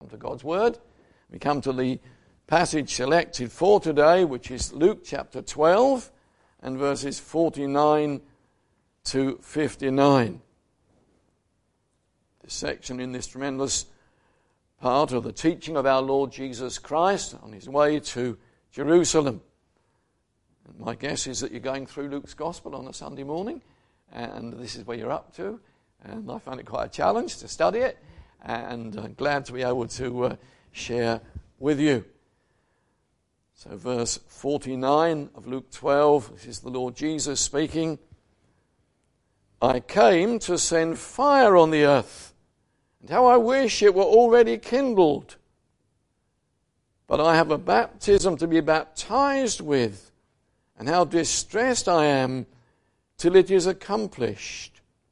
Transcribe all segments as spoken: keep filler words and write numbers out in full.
To God's Word. We come to the passage selected for today, which is Luke chapter twelve and verses forty-nine to fifty-nine. This section in this tremendous part of the teaching of our Lord Jesus Christ on his way to Jerusalem. And my guess is that you're going through Luke's Gospel on a Sunday morning, and this is where you're up to, and I find it quite a challenge to study it. And I'm glad to be able to uh, share with you. So verse forty-nine of Luke twelve, this is the Lord Jesus speaking. I came to send fire on the earth, and how I wish it were already kindled. But I have a baptism to be baptized with, and how distressed I am till it is accomplished.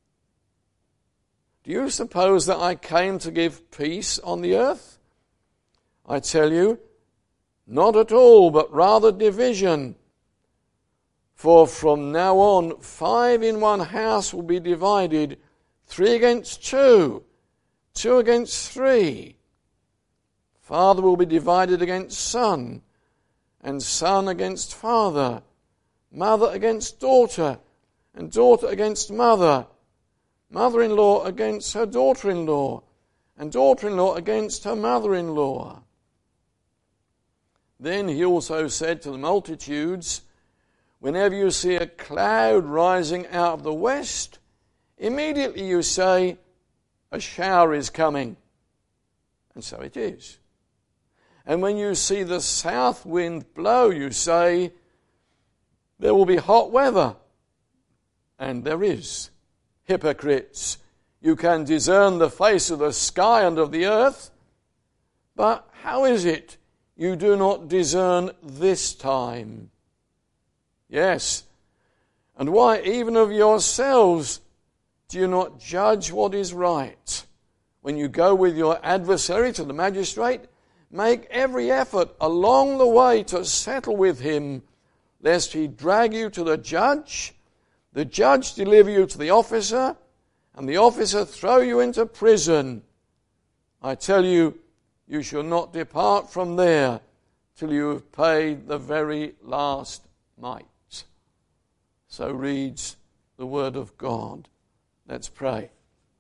Do you suppose that I came to give peace on the earth? I tell you, not at all, but rather division. For from now on, five in one house will be divided, three against two, two against three. Father will be divided against son, and son against father, mother against daughter, and daughter against mother, mother-in-law against her daughter-in-law, and daughter-in-law against her mother-in-law. Then he also said to the multitudes, whenever you see a cloud rising out of the west, immediately you say, a shower is coming. And so it is. And when you see the south wind blow, you say, there will be hot weather. And there is. Hypocrites, you can discern the face of the sky and of the earth, but how is it you do not discern this time? Yes, and why even of yourselves do you not judge what is right? When you go with your adversary to the magistrate, make every effort along the way to settle with him, lest he drag you to the judge, the judge deliver you to the officer, and the officer throw you into prison. I tell you, you shall not depart from there till you have paid the very last mite. So reads the word of God. Let's pray.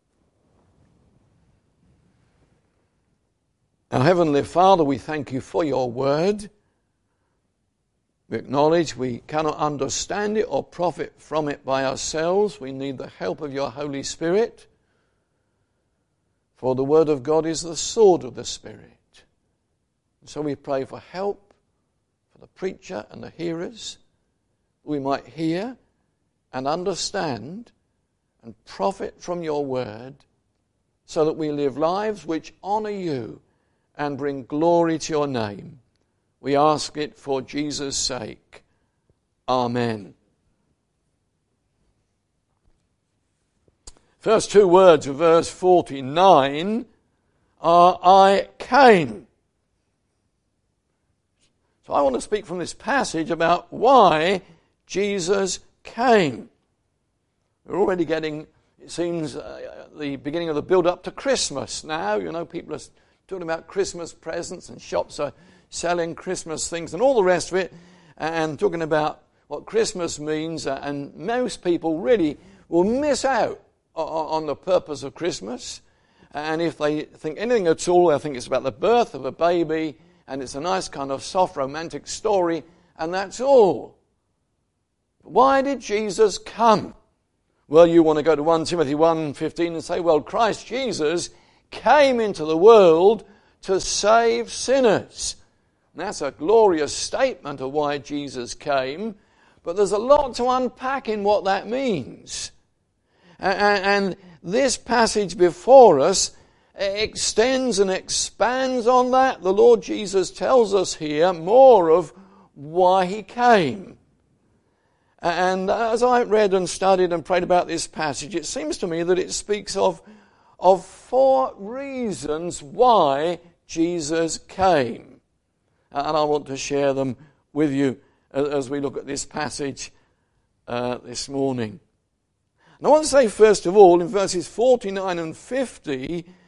Our Heavenly Father, we thank you for your word. We acknowledge we cannot understand it or profit from it by ourselves. We need the help of your Holy Spirit. For the Word of God is the sword of the Spirit. And so we pray for help for the preacher and the hearers. We might hear and understand and profit from your Word so that we live lives which honour you and bring glory to your name. We ask it for Jesus' sake. Amen. First two words of verse forty-nine are, I came. So I want to speak from this passage about why Jesus came. We're already getting, it seems, uh, the beginning of the build-up to Christmas now. You know, people are talking about Christmas presents and shops are selling Christmas things and all the rest of it, and talking about what Christmas means, and most people really will miss out on the purpose of Christmas. And if they think anything at all, they think it's about the birth of a baby, and it's a nice kind of soft romantic story, and that's all. Why did Jesus come? Well, you want to go to First Timothy one fifteen and say, well, Christ Jesus came into the world to save sinners. And that's a glorious statement of why Jesus came, but there's a lot to unpack in what that means. And this passage before us extends and expands on that. The Lord Jesus tells us here more of why he came. And as I read and studied and prayed about this passage, it seems to me that it speaks of, of four reasons why Jesus came. And I want to share them with you as we look at this passage uh, this morning. And I want to say, first of all, in verses forty-nine and fifty,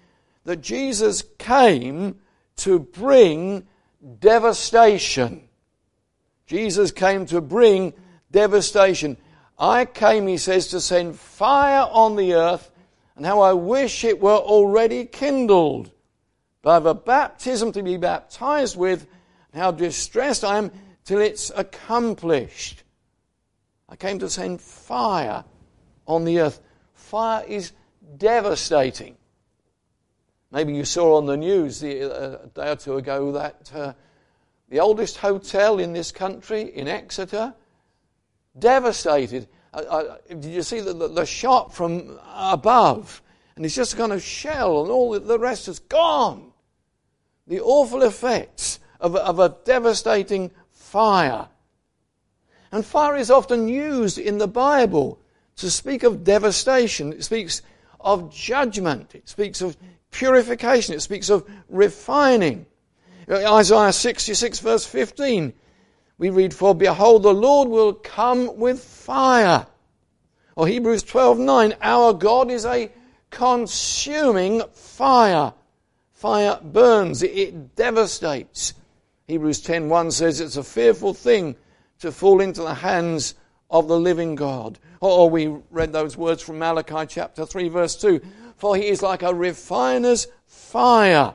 that Jesus came to bring devastation. Jesus came to bring devastation. I came, he says, to send fire on the earth, and how I wish it were already kindled. But I have a baptism to be baptized with, and how distressed I am till it's accomplished. I came to send fire on the earth. Fire is devastating. Maybe you saw on the news the, uh, a day or two ago that uh, the oldest hotel in this country, in Exeter, devastated. Uh, uh, did you see the, the, the shot from above? And it's just a kind of shell, and all the, the rest is gone. The awful effects of, of a devastating fire. And fire is often used in the Bible to speak of devastation. It speaks of judgment. It speaks of purification. It speaks of refining. Isaiah sixty-six verse fifteen, we read, "For behold, the Lord will come with fire." Or Hebrews twelve nine, "Our God is a consuming fire." Fire burns, it devastates. Hebrews ten one says it's a fearful thing to fall into the hands of the living God. Or we read those words from Malachi chapter three verse two, "For he is like a refiner's fire."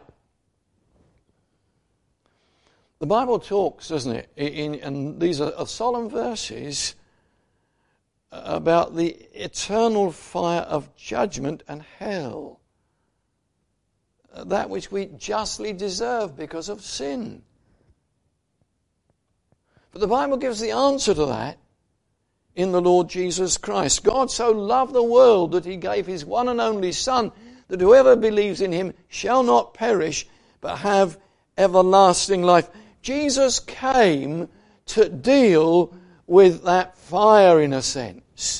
The Bible talks, doesn't it, in, and these are solemn verses, about the eternal fire of judgment and hell. That which we justly deserve because of sin. But the Bible gives the answer to that in the Lord Jesus Christ. God so loved the world that he gave his one and only Son, that whoever believes in him shall not perish, but have everlasting life. Jesus came to deal with that fire, in a sense.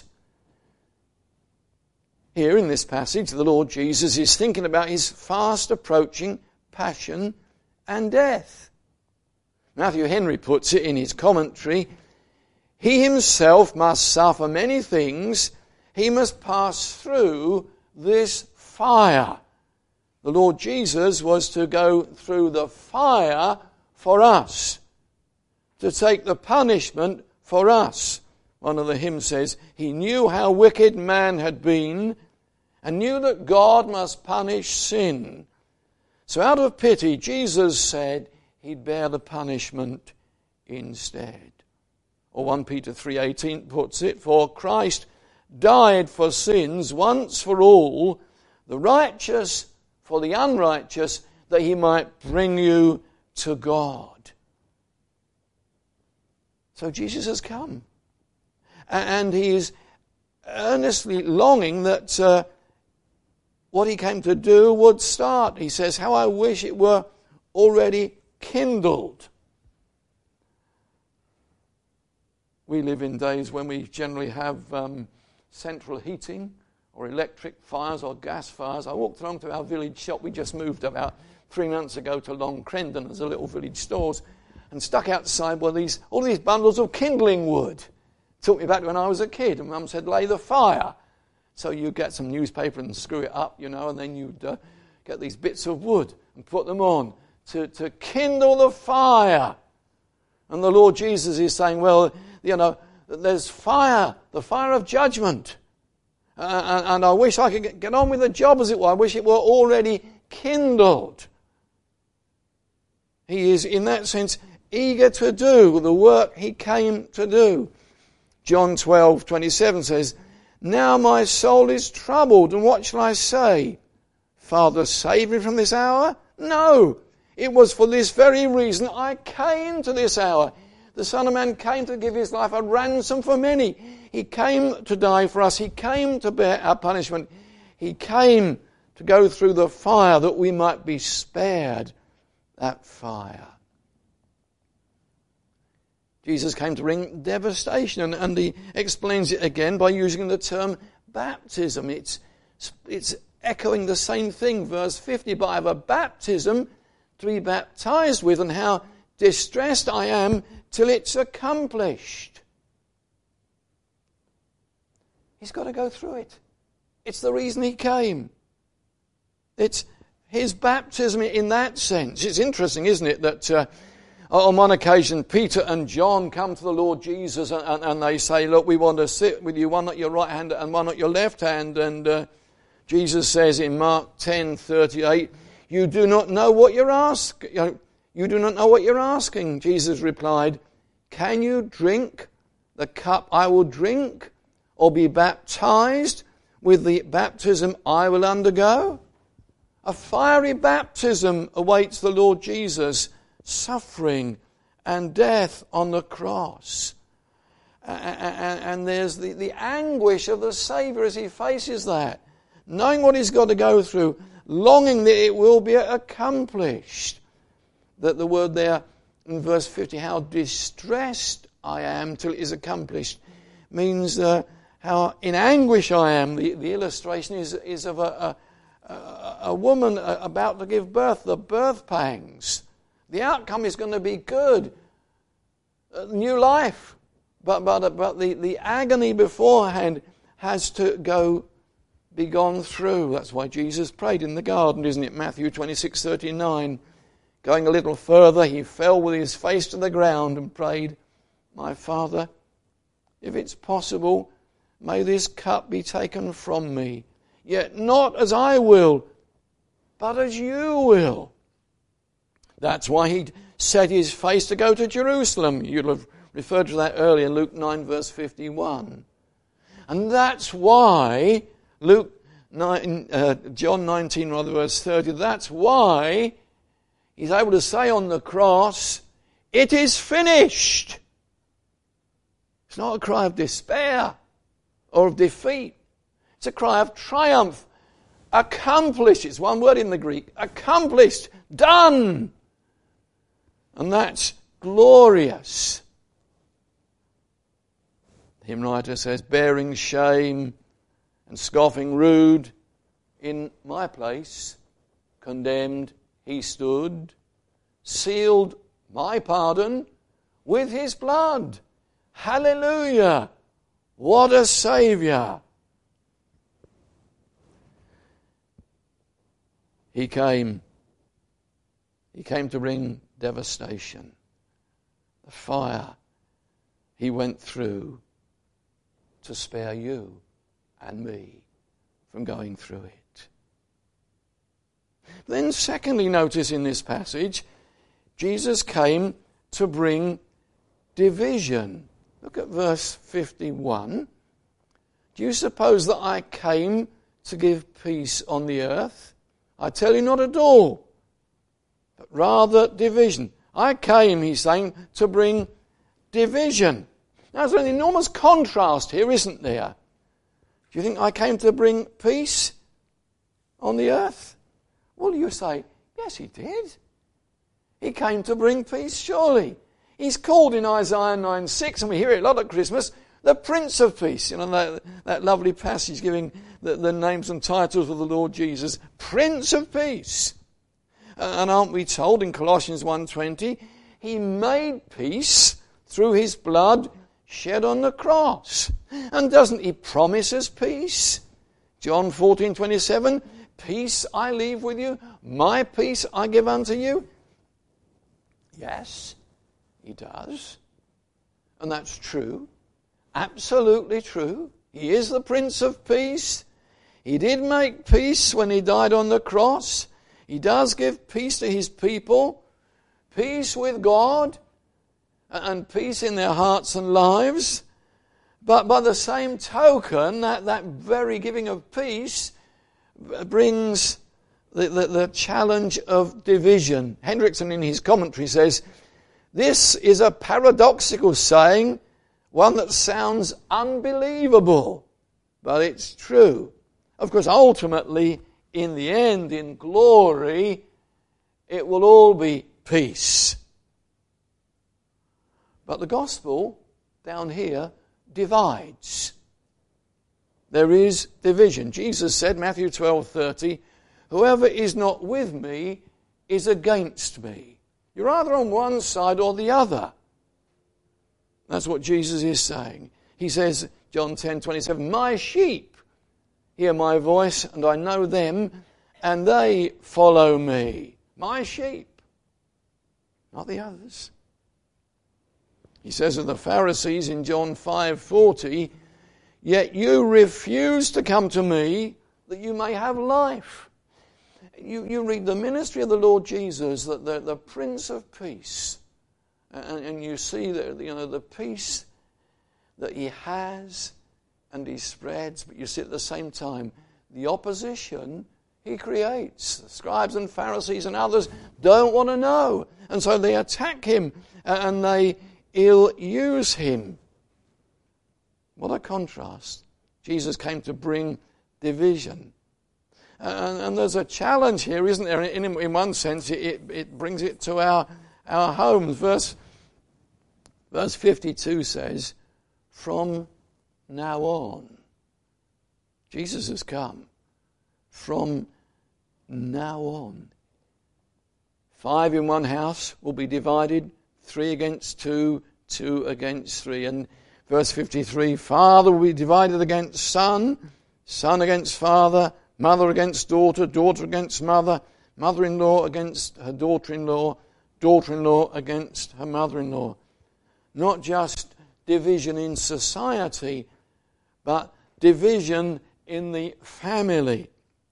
Here in this passage, the Lord Jesus is thinking about his fast approaching passion and death. Matthew Henry puts it in his commentary, "He himself must suffer many things. He must pass through this fire." The Lord Jesus was to go through the fire for us, to take the punishment for us. One of the hymns says, "He knew how wicked man had been, and knew that God must punish sin. So out of pity, Jesus said he'd bear the punishment instead." Or First Peter three eighteen puts it, "For Christ died for sins once for all, the righteous for the unrighteous, that he might bring you to God." So Jesus has come. And he is earnestly longing that uh, what he came to do would start. He says, "How I wish it were already kindled." We live in days when we generally have um, central heating or electric fires or gas fires. I walked along to our village shop. We just moved about three months ago to Long Crendon. There's a little village stores. And stuck outside were these all these bundles of kindling wood. Took me back to when I was a kid. And Mum said, "Lay the fire." So you get some newspaper and screw it up, you know, and then you'd uh, get these bits of wood and put them on to, to kindle the fire. And the Lord Jesus is saying, well, you know, there's fire, the fire of judgment. Uh, and, and I wish I could get, get on with the job as it were. I wish it were already kindled. He is, in that sense, eager to do the work he came to do. John twelve twenty-seven says, "Now my soul is troubled, and what shall I say? Father, save me from this hour? No, it was for this very reason I came to this hour. The Son of Man came to give his life a ransom for many. He came to die for us. He came to bear our punishment. He came to go through the fire that we might be spared that fire." Jesus came to bring devastation, and, and he explains it again by using the term baptism. It's, it's echoing the same thing, verse fifty, "But I have a baptism to be baptized with, and how distressed I am till it's accomplished." He's got to go through it. It's the reason he came. It's his baptism in that sense. It's interesting, isn't it, that uh, on one occasion Peter and John come to the Lord Jesus and, and, and they say, look, we want to sit with you, one at your right hand and one at your left hand. And uh, Jesus says in Mark ten thirty-eight, you do not know what you're asking. You know, you do not know what you're asking. Jesus replied, can you drink the cup I will drink, or be baptized with the baptism I will undergo? A fiery baptism awaits the Lord Jesus, suffering and death on the cross. And there's the, the anguish of the Saviour as he faces that, knowing what he's got to go through, longing that it will be accomplished. That the word there in verse fifty, how distressed I am till it is accomplished, means uh, how in anguish I am. The, the illustration is, is of a, a, a woman about to give birth, the birth pangs. The outcome is going to be good, new life, but but but the, the agony beforehand has to go be gone through. That's why Jesus prayed in the garden, isn't it? Matthew twenty-six thirty-nine. Going a little further, he fell with his face to the ground and prayed, my Father, if it's possible, may this cup be taken from me, yet not as I will, but as you will. That's why he set his face to go to Jerusalem. You'll have referred to that earlier in Luke nine verse fifty-one. And that's why Luke nine, uh, John nineteen rather verse thirty, that's why he's able to say on the cross, it is finished. It's not a cry of despair or of defeat. It's a cry of triumph. Accomplished. It's one word in the Greek. Accomplished. Done. And that's glorious. The hymn writer says, bearing shame and scoffing rude, in my place, condemned he stood, sealed my pardon with his blood. Hallelujah! What a Saviour! He came. He came to bring devastation. The fire he went through to spare you and me from going through it. Then secondly, notice in this passage, Jesus came to bring division. Look at verse fifty-one. Do you suppose that I came to give peace on the earth? I tell you, not at all, but rather division. I came, he's saying, to bring division. Now, there's an enormous contrast here, isn't there? Do you think I came to bring peace on the earth? Well, you say, yes, he did. He came to bring peace, surely. He's called in Isaiah nine six, and we hear it a lot at Christmas, the Prince of Peace. You know, that, that lovely passage giving the, the names and titles of the Lord Jesus. Prince of Peace. And aren't we told in Colossians one twenty, he made peace through his blood shed on the cross. And doesn't he promise us peace? John fourteen twenty-seven, peace I leave with you, my peace I give unto you. Yes, he does. And that's true. Absolutely true. He is the Prince of Peace. He did make peace when he died on the cross. He does give peace to his people, peace with God, and peace in their hearts and lives. But by the same token, that, that very giving of peace brings the, the, the challenge of division. Hendrickson in his commentary says, this is a paradoxical saying, one that sounds unbelievable, but it's true. Of course, ultimately, in the end, in glory, it will all be peace. But the gospel, down here, divides. There is division. Jesus said, Matthew twelve thirty, whoever is not with me is against me. You're either on one side or the other. That's what Jesus is saying. He says, John ten twenty-seven, my sheep hear my voice, and I know them, and they follow me. My sheep, not the others. He says of the Pharisees in John five forty, yet you refuse to come to me that you may have life. You, you read the ministry of the Lord Jesus, that the, the Prince of Peace, and, and you see that, you know, the peace that he has and he spreads, but you see at the same time the opposition he creates. The scribes and Pharisees and others don't want to know, and so they attack him and they ill-use him. What a contrast. Jesus came to bring division. And, and there's a challenge here, isn't there? In, in one sense, it, it brings it to our, our homes. Verse, verse fifty-two says, from now on, Jesus has come. From now on. Five in one house will be divided, three against two, two against three. And verse fifty-three, father will be divided against son, son against father, mother against daughter, daughter against mother, mother-in-law against her daughter-in-law, daughter-in-law against her mother-in-law. Not just division in society, but division in the family.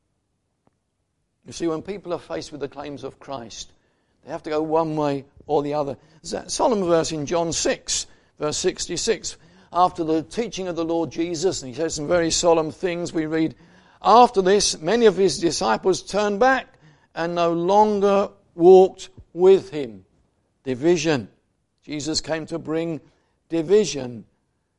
You see, when people are faced with the claims of Christ, they have to go one way or the other. There's that solemn verse in John six, verse sixty-six. After the teaching of the Lord Jesus, and he says some very solemn things, we read, after this, many of his disciples turned back and no longer walked with him. Division. Jesus came to bring division.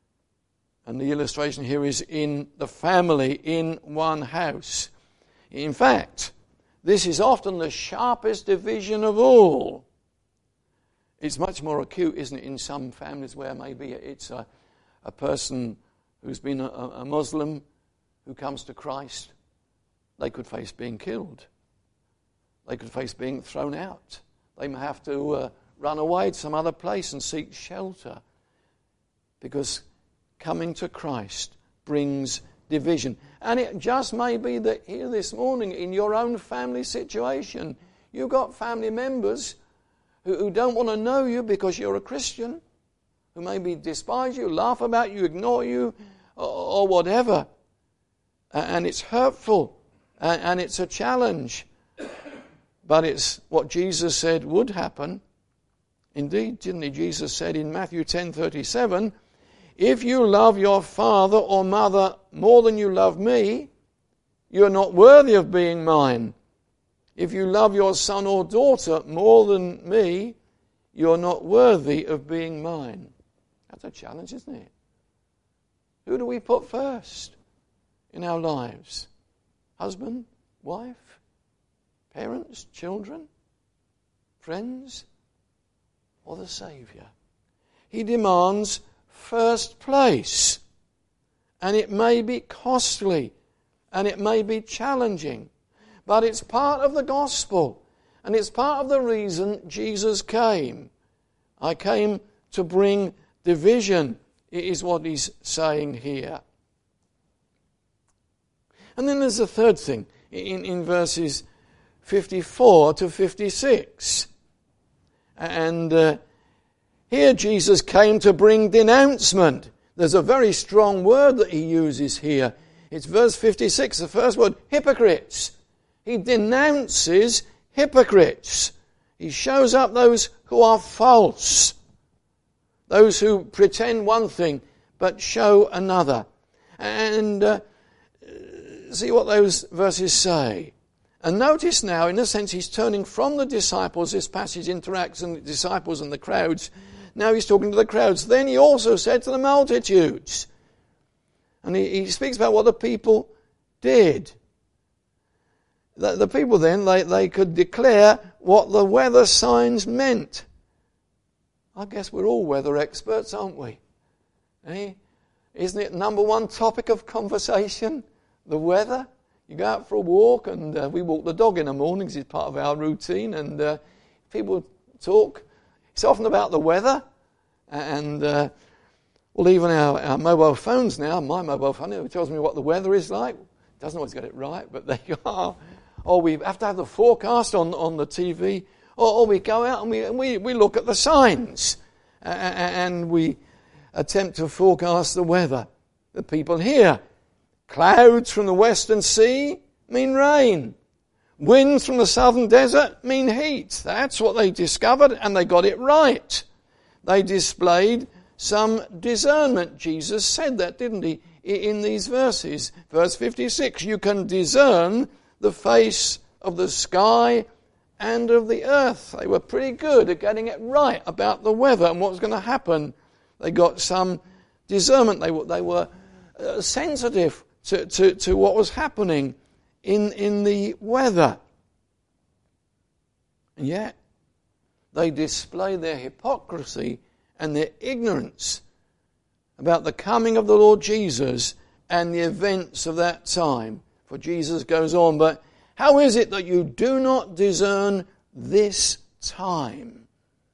And the illustration here is in the family, in one house. In fact, this is often the sharpest division of all. It's much more acute, isn't it, in some families where maybe it's a, a person who's been a, a Muslim who comes to Christ. They could face being killed. They could face being thrown out. They may have to uh, run away to some other place and seek shelter. Because coming to Christ brings division. And it just may be that here this morning in your own family situation, you've got family members who, who don't want to know you because you're a Christian, who maybe despise you, laugh about you, ignore you, or, or whatever. And it's hurtful, and, and it's a challenge. But it's what Jesus said would happen. Indeed, didn't he? Jesus said in Matthew ten thirty-seven, if you love your father or mother more than you love me, you are not worthy of being mine. If you love your son or daughter more than me, you are not worthy of being mine. That's a challenge, isn't it? Who do we put first in our lives? Husband, wife, parents, children, friends, or the Saviour? He demands first place. And it may be costly. And it may be challenging. But it's part of the gospel. And it's part of the reason Jesus came. I came to bring division, is what he's saying here. And then there's the third thing in, in verses fifty-four to fifty-six. And uh, here Jesus came to bring denouncement. There's a very strong word that he uses here. It's verse fifty-six, the first word, hypocrites. He denounces hypocrites. He shows up those who are false. Those who pretend one thing but show another. And uh, see what those verses say. And notice now, in a sense, he's turning from the disciples. This passage interacts with the disciples and the crowds. Now he's talking to the crowds. Then he also said to the multitudes. And he, he speaks about what the people did. The, the people then, they, they could declare what the weather signs meant. I guess we're all weather experts, aren't we? Eh? Isn't it number one topic of conversation? The weather. You go out for a walk, and uh, we walk the dog in the mornings. It's part of our routine, and uh, people talk. It's often about the weather, and uh, well, even our, our mobile phones now. My mobile phone it tells me what the weather is like. Doesn't always get it right, but there you are. or we have to have the forecast on, on the T V, or, or we go out and we, we, we look at the signs and we attempt to forecast the weather. The people here, clouds from the western sea mean rain. Winds from the southern desert mean heat. That's what they discovered, and they got it right. They displayed some discernment. Jesus said that, didn't he, in these verses? Verse fifty-six, you can discern the face of the sky and of the earth. They were pretty good at getting it right about the weather and what was going to happen. They got some discernment. They were, they were uh, sensitive to, to, to what was happening in, in the weather. And yet, they display their hypocrisy and their ignorance about the coming of the Lord Jesus and the events of that time. For Jesus goes on, but how is it that you do not discern this time?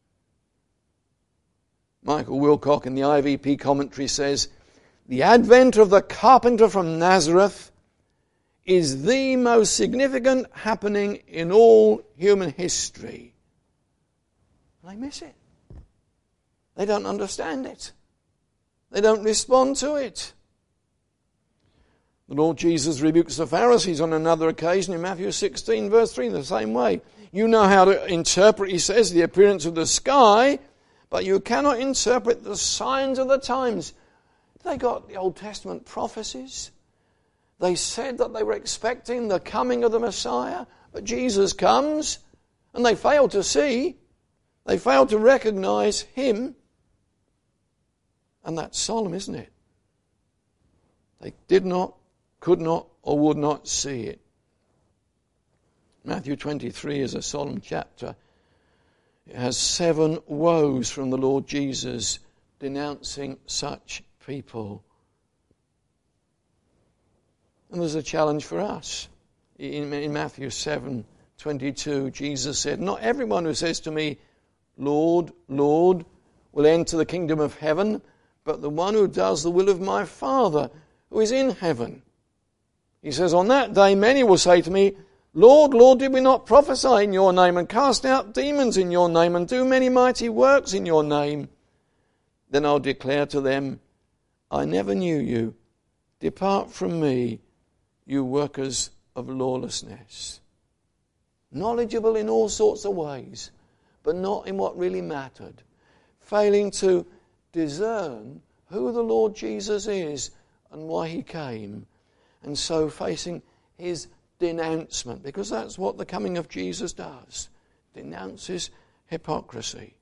Michael Wilcock in the I V P commentary says, the advent of the carpenter from Nazareth is the most significant happening in all human history. They miss it. They don't understand it. They don't respond to it. The Lord Jesus rebukes the Pharisees on another occasion in Matthew sixteen, verse three, the same way. You know how to interpret, he says, the appearance of the sky, but you cannot interpret the signs of the times. They got the Old Testament prophecies. They said that they were expecting the coming of the Messiah, but Jesus comes, and they failed to see. They failed to recognize him. And that's solemn, isn't it? They did not, could not, or would not see it. Matthew twenty-three is a solemn chapter. It has seven woes from the Lord Jesus denouncing such people. And there's a challenge for us. In, in Matthew seven twenty-two, Jesus said, not everyone who says to me, Lord, Lord, will enter the kingdom of heaven, but the one who does the will of my Father who is in heaven. He says, on that day many will say to me, Lord, Lord, did we not prophesy in your name and cast out demons in your name and do many mighty works in your name? Then I'll declare to them, I never knew you. Depart from me, you workers of lawlessness. Knowledgeable in all sorts of ways, but not in what really mattered. Failing to discern who the Lord Jesus is and why he came. And so facing his denouncement, because that's what the coming of Jesus does. Denounces hypocrisy.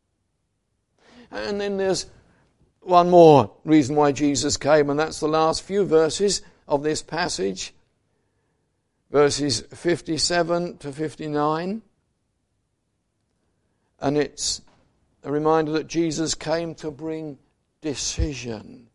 And then there's one more reason why Jesus came, and that's the last few verses of this passage. Verses fifty-seven to fifty-nine. And it's a reminder that Jesus came to bring decision.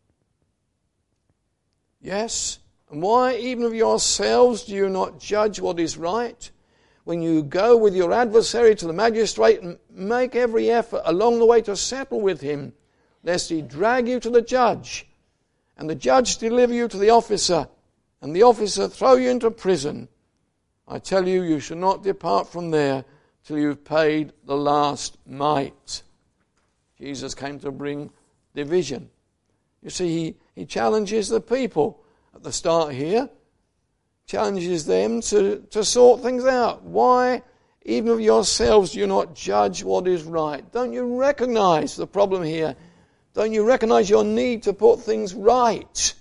Yes, and why even of yourselves do you not judge what is right? When you go with your adversary to the magistrate and make every effort along the way to settle with him, lest he drag you to the judge, and the judge deliver you to the officer, and the officer throw you into prison. I tell you, you should not depart from there till you've paid the last mite. Jesus came to bring division. You see, he, he challenges the people at the start here, challenges them to, to sort things out. Why, even of yourselves, do you not judge what is right? Don't you recognize the problem here? Don't you recognize your need to put things right?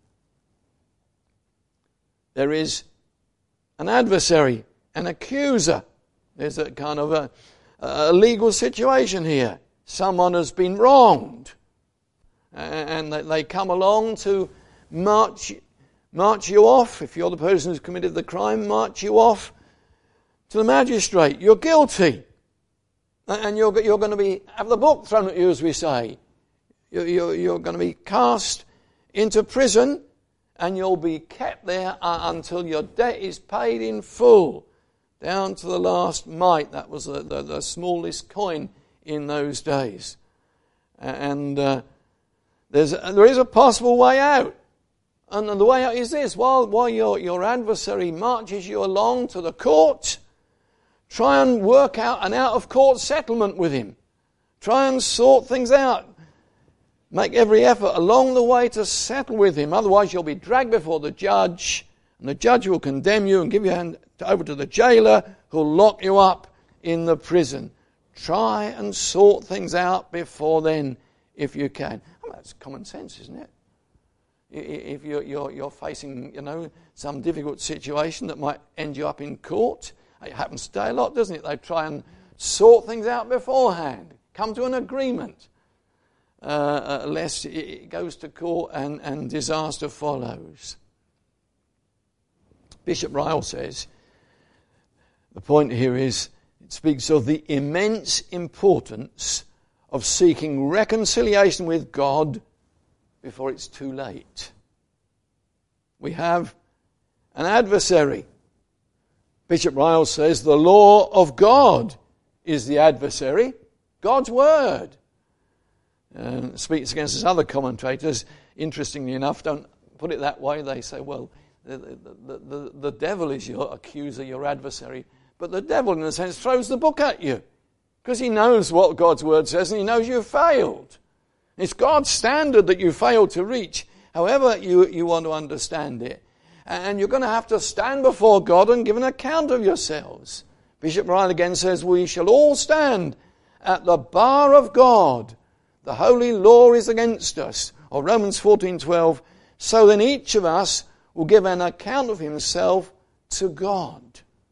There is an adversary, an accuser. There's a kind of a, a legal situation here. Someone has been wronged. And they come along to march, march you off. If you're the person who's committed the crime, march you off to the magistrate. You're guilty. And you're, you're going to be, have the book thrown at you, as we say. You're, you're, you're going to be cast into prison, and you'll be kept there until your debt is paid in full, down to the last mite. That was the, the, the smallest coin in those days. And uh, there's a, there is a possible way out. And the way out is this: while, while your, your adversary marches you along to the court, try and work out an out-of-court settlement with him. Try and sort things out. Make every effort along the way to settle with him. Otherwise you'll be dragged before the judge, and the judge will condemn you and give you hand over to the jailer, who'll lock you up in the prison. Try and sort things out before then, if you can. Well, that's common sense, isn't it? If you're, you're, you're facing, you know, some difficult situation that might end you up in court, it happens today a lot, doesn't it? They try and sort things out beforehand, come to an agreement, uh, uh, lest it goes to court and, and disaster follows. Bishop Ryle says, the point here is, it speaks of the immense importance of seeking reconciliation with God before it's too late. We have an adversary. Bishop Ryle says the law of God is the adversary, God's word. And speaks against his other commentators, interestingly enough, don't put it that way. They say, well, the, the, the, the devil is your accuser, your adversary. But the devil, in a sense, throws the book at you, because he knows what God's word says and he knows you've failed. It's God's standard that you failed to reach, however you, you want to understand it. And you're going to have to stand before God and give an account of yourselves. Bishop Ryle again says, we shall all stand at the bar of God. The holy law is against us. Or Romans fourteen twelve, so then each of us will give an account of himself to God.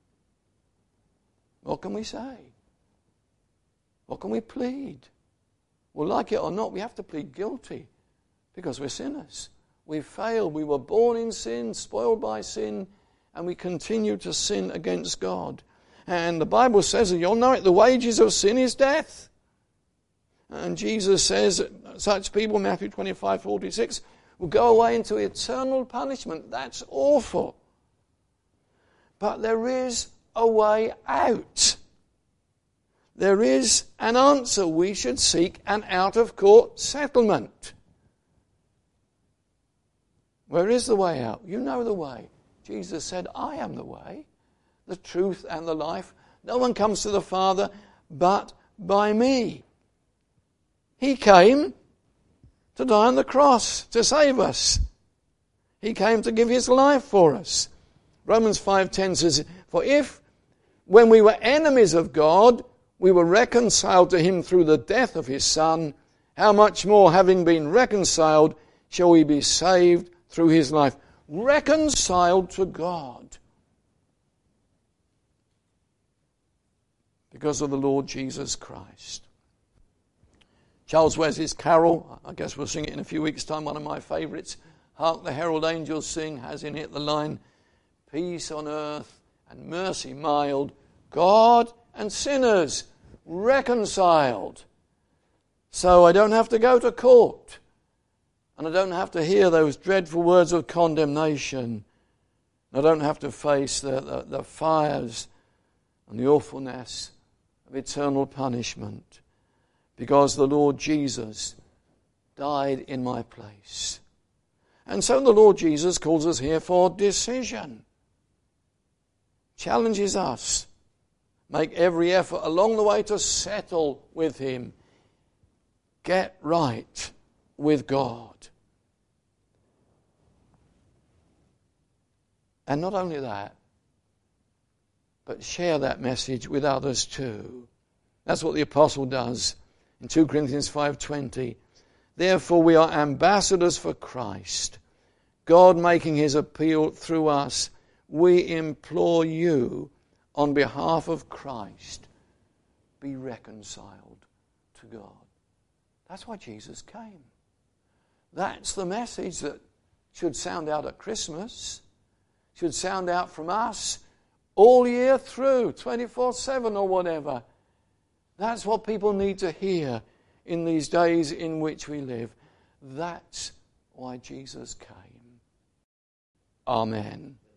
What can we say? What can we plead? Well, like it or not, we have to plead guilty because we're sinners. We failed. We were born in sin, spoiled by sin, and we continue to sin against God. And the Bible says, and you'll know it, the wages of sin is death. And Jesus says such people, Matthew twenty-five forty-six, will go away into eternal punishment. That's awful. But there is a way out. There is an answer. We should seek an out-of-court settlement. Where is the way out? You know the way. Jesus said, I am the way, the truth and the life. No one comes to the Father but by me. He came to die on the cross to save us. He came to give his life for us. Romans five ten says, for if when we were enemies of God, we were reconciled to him through the death of his Son, how much more, having been reconciled, shall we be saved through his life? Reconciled to God. Because of the Lord Jesus Christ. Charles Wesley's carol, I guess we'll sing it in a few weeks' time, one of my favourites. Hark the herald angels sing, has in it the line, peace on earth and mercy mild, God and sinners reconciled. So I don't have to go to court. And I don't have to hear those dreadful words of condemnation. I don't have to face the, the, the fires and the awfulness of eternal punishment. Because the Lord Jesus died in my place. And so the Lord Jesus calls us here for decision. Challenges us. Make every effort along the way to settle with him. Get right with God. And not only that, but share that message with others too. That's what the apostle does in two Corinthians five twenty. Therefore we are ambassadors for Christ, God making his appeal through us. We implore you on behalf of Christ, be reconciled to God. That's why Jesus came. That's the message that should sound out at Christmas, should sound out from us all year through, twenty-four seven or whatever. That's what people need to hear in these days in which we live. That's why Jesus came. Amen.